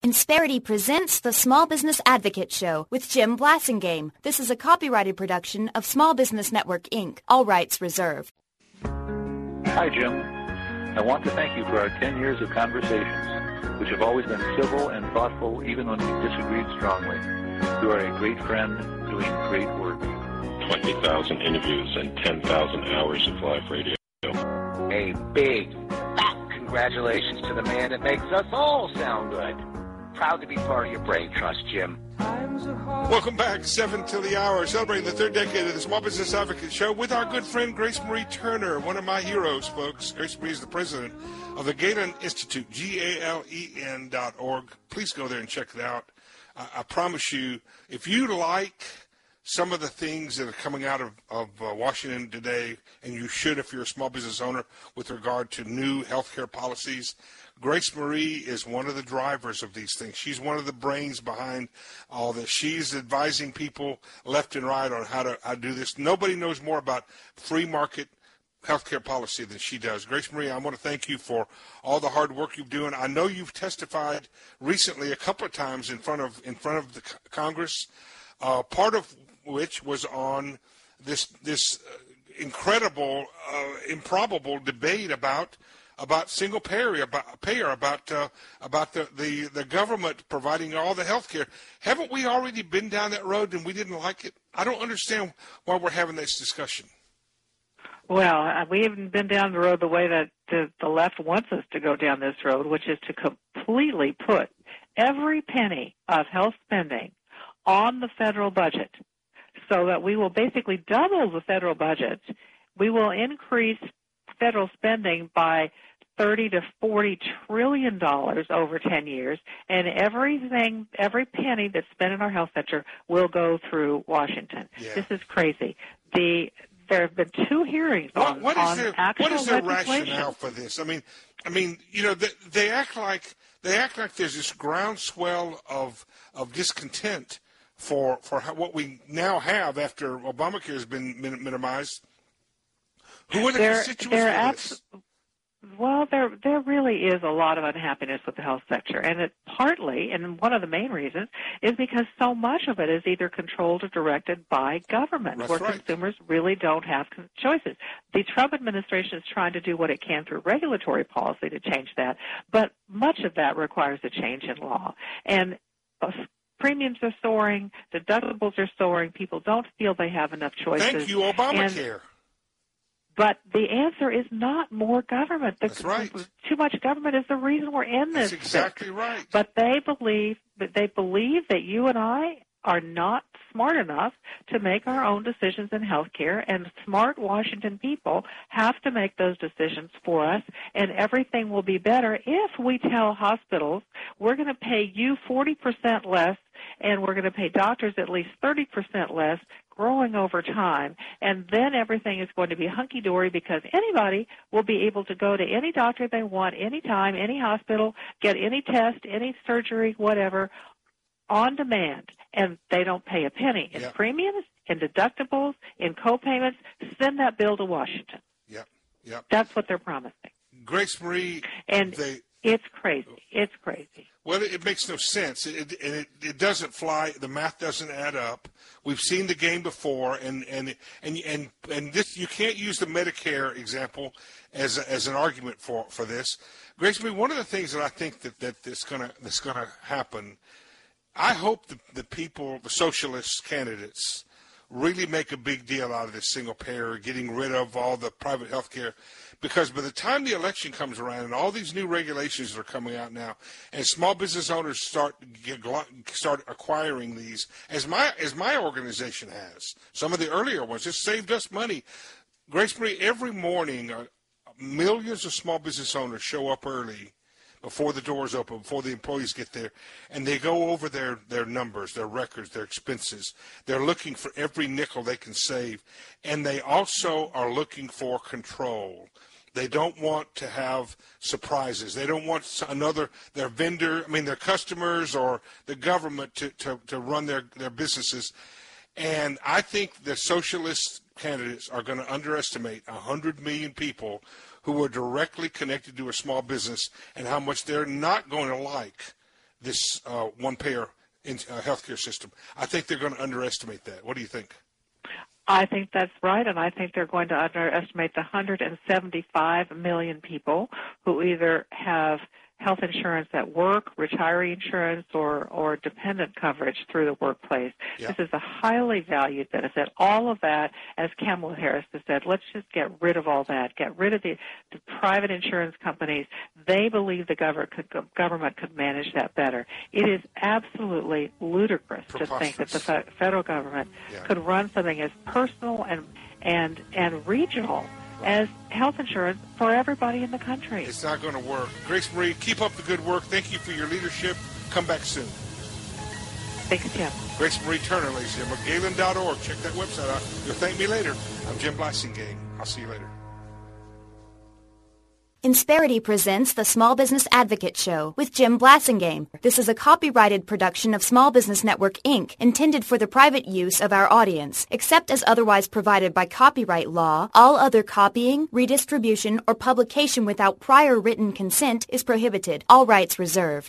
Insperity presents the Small Business Advocate Show with Jim Blasingame. This is a copyrighted production of Small Business Network, Inc. All rights reserved. Hi, Jim. I want to thank you for our 10 years of conversations, which have always been civil and thoughtful, even when we disagreed strongly. You are a great friend doing great work. 20,000 interviews and 10,000 hours of live radio. A big, fat congratulations to the man that makes us all sound good. Proud to be part of your brain trust, Jim. Welcome back, 7 till the hour, celebrating the third decade of the Small Business Advocate Show with our good friend Grace Marie Turner, one of my heroes, folks. Grace Marie is the president of the Galen Institute, GALEN.org. Please go there and check it out. I promise you, if you like some of the things that are coming out of Washington today, and you should if you're a small business owner with regard to new healthcare policies, Grace Marie is one of the drivers of these things. She's one of the brains behind all this. She's advising people left and right on how to do this. Nobody knows more about free market healthcare policy than she does. Grace Marie, I want to thank you for all the hard work you're doing. I know you've testified recently a couple of times in front of the Congress, part of which was on this incredible, improbable debate about single payer, about the government providing all the health care. Haven't we already been down that road and we didn't like it? I don't understand why we're having this discussion. Well, we haven't been down the road the way that the left wants us to go down this road, which is to completely put every penny of health spending on the federal budget so that we will basically double the federal budget. We will increase federal spending by $30 to $40 trillion over 10 years, and every penny that's spent in our health sector will go through Washington. Yeah. This is crazy. There have been 2 hearings on actual what is their legislation. Rationale for this? I mean, you know, they act like there's this groundswell of discontent for what we now have after Obamacare has been minimized. Who are the constituents for this? Well, there really is a lot of unhappiness with the health sector, and it partly, and one of the main reasons, is because so much of it is either controlled or directed by government, That's where right. consumers really don't have choices. The Trump administration is trying to do what it can through regulatory policy to change that, but much of that requires a change in law. And premiums are soaring, deductibles are soaring, people don't feel they have enough choices. Thank you, Obamacare. But the answer is not more government. That's right. Too much government is the reason we're in this. That's exactly right. But they believe that you and I are not smart enough to make our own decisions in healthcare, and smart Washington people have to make those decisions for us, and everything will be better if we tell hospitals we're going to pay you 40% less and we're going to pay doctors at least 30% less, growing over time, and then everything is going to be hunky-dory because anybody will be able to go to any doctor they want, anytime, any hospital, get any test, any surgery, whatever, on demand, and they don't pay a penny in premiums, in deductibles, in co-payments. Send that bill to Washington. Yep. That's what they're promising. Grace Marie, and it's crazy. It's crazy. Well, it makes no sense. It doesn't fly. The math doesn't add up. We've seen the game before, and this, you can't use the Medicare example as an argument for this. Grace Marie, one of the things that I think that's gonna happen, I hope the people, the socialist candidates, really make a big deal out of this single payer, getting rid of all the private health care, because by the time the election comes around and all these new regulations that are coming out now, and small business owners start acquiring these, as my organization has, some of the earlier ones, it saved us money. Grace Marie, every morning, millions of small business owners show up early before the doors open, before the employees get there, and they go over their numbers, their records, their expenses. They're looking for every nickel they can save, and they also are looking for control. They don't want to have surprises. They don't want their customers or the government to run their businesses. And I think the socialist candidates are going to underestimate 100 million people who are directly connected to a small business and how much they're not going to like this one-payer healthcare system. I think they're going to underestimate that. What do you think? I think that's right, and I think they're going to underestimate the 175 million people who either have health insurance at work, retiree insurance, or dependent coverage through the workplace. Yep. This is a highly valued benefit. All of that, as Kamala Harris has said, let's just get rid of all that. Get rid of the private insurance companies. They believe the government could manage that better. It is absolutely ludicrous to think that the federal government could run something as personal and regional as health insurance for everybody in the country. It's not going to work. Grace Marie, keep up the good work. Thank you for your leadership. Come back soon. Thanks, Jim. Grace Marie Turner, ladies and gentlemen. Galen.org. Check that website out. You'll thank me later. I'm Jim Blasingame. I'll see you later. Insperity presents the Small Business Advocate Show with Jim Blasingame. This is a copyrighted production of Small Business Network, Inc., intended for the private use of our audience. Except as otherwise provided by copyright law, all other copying, redistribution, or publication without prior written consent is prohibited. All rights reserved.